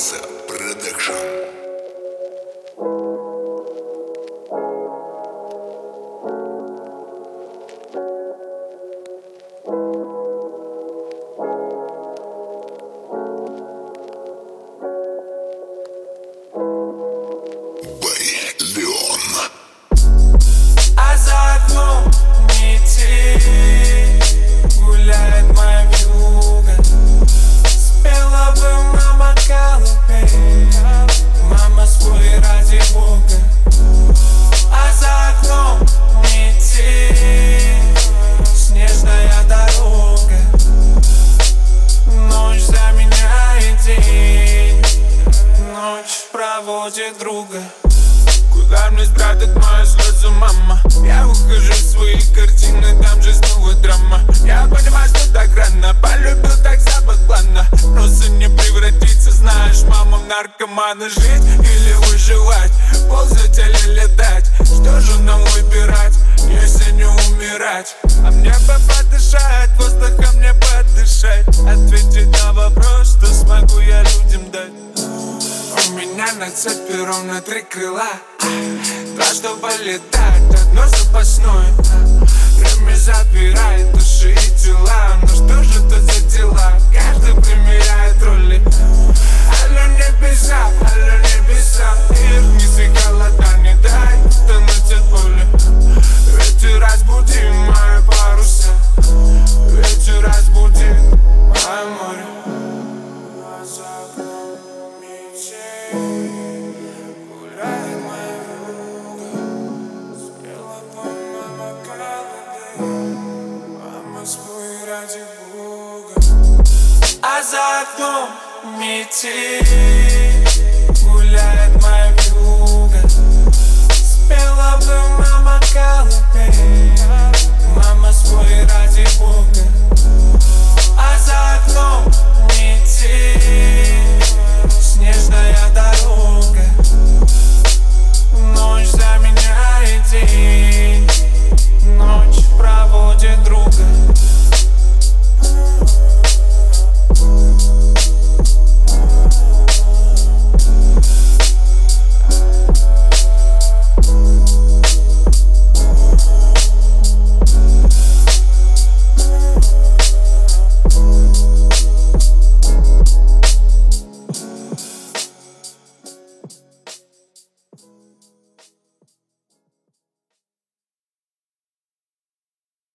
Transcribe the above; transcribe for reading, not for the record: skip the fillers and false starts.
База Продакшн. А за окном метель, гуляет моя вьюга. Спела бы мама колыбель, мама, спой ради Бога. А за окном метель, снежная дорога. Ночь заменяет день, ночь проводит друга. Куда мне спрятать мои слезы, мама? Я ухожу в свои картины, там же снова драма. Я понимаю, что так рано, полюбил так заподланно. Просто не превратиться, знаешь, мама, в наркомана. Жить или выживать, ползать или летать? Что же нам выбирать, если не умирать? А мне бы подышать, воздухом мне подышать, ответить на вопрос, что смогу я людям дать. У меня на цепи ровно 3 крыла, 2, чтобы летать, 1 запасное. Время забирает души и тела, но что же это за дела? Каждый примеряет роли. Алло, небеса, их вниз и холода, не дай тонуть от боли. Ветер разбуди мои паруса, ветер разбуди мое море. А за окном метель, гуляет моя вьюга. Спела бы мама колыбель, мама, спой ради Бога. А за окном метель, гуляет моя вьюга. Спела бы мама колыбель,